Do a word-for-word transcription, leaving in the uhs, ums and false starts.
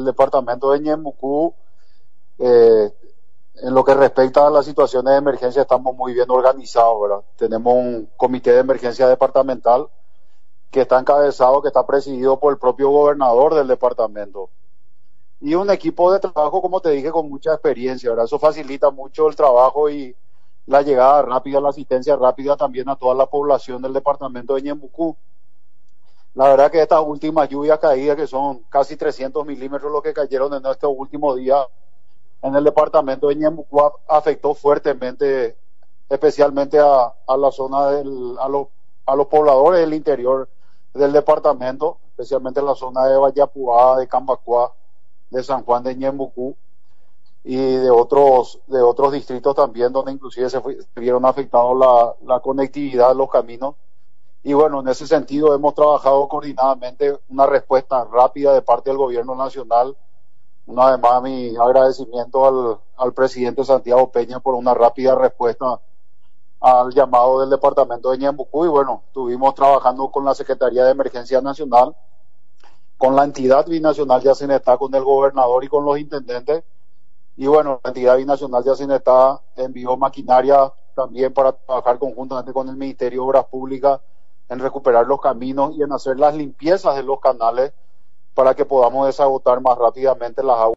departamento de Ñembucú, eh, en lo que respecta a las situaciones de emergencia, estamos muy bien organizados, ¿verdad? Tenemos un comité de emergencia departamental que está encabezado, que está presidido por el propio gobernador del departamento. Y un equipo de trabajo, como te dije, con mucha experiencia, ¿verdad? Eso facilita mucho el trabajo y la llegada rápida, la asistencia rápida también a toda la población del departamento de Ñembucú. La verdad que estas últimas lluvias caídas, que son casi trescientos milímetros lo que cayeron en estos últimos días en el departamento de Ñembucú, afectó fuertemente, especialmente a, a la zona del, a los, a los pobladores del interior del departamento, especialmente en la zona de Vallapuá, de Cambacuá, de San Juan de Ñembucú y de otros de otros distritos también, donde inclusive se, fue, se vieron afectados la, la conectividad de los caminos. Y bueno, en ese sentido hemos trabajado coordinadamente una respuesta rápida de parte del gobierno nacional. Una vez más, mi agradecimiento al, al presidente Santiago Peña por una rápida respuesta al llamado del departamento de Ñembucú. Y bueno, estuvimos trabajando con la Secretaría de Emergencia Nacional, con la entidad binacional de Yacinetá, con el gobernador y con los intendentes. Y bueno, la entidad binacional de Yacinetá envió maquinaria también para trabajar conjuntamente con el Ministerio de Obras Públicas en recuperar los caminos y en hacer las limpiezas de los canales para que podamos desagotar más rápidamente las aguas.